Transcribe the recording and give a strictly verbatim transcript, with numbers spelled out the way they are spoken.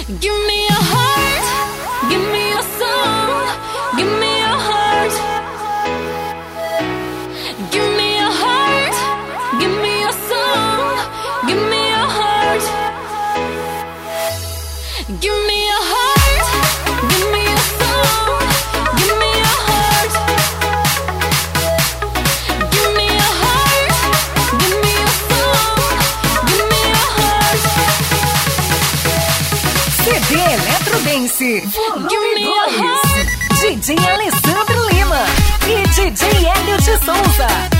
Give me a heart, give me a soul, give me a heart. Give me a heart, give me a soul, give me a heart. Give me a heart, give me a soul, give me a heart. Give me a heart, give me a soul, give me a heart. C D Eletrodance, volume dois. D J Alessandro Lima e D J Hélio de Souza.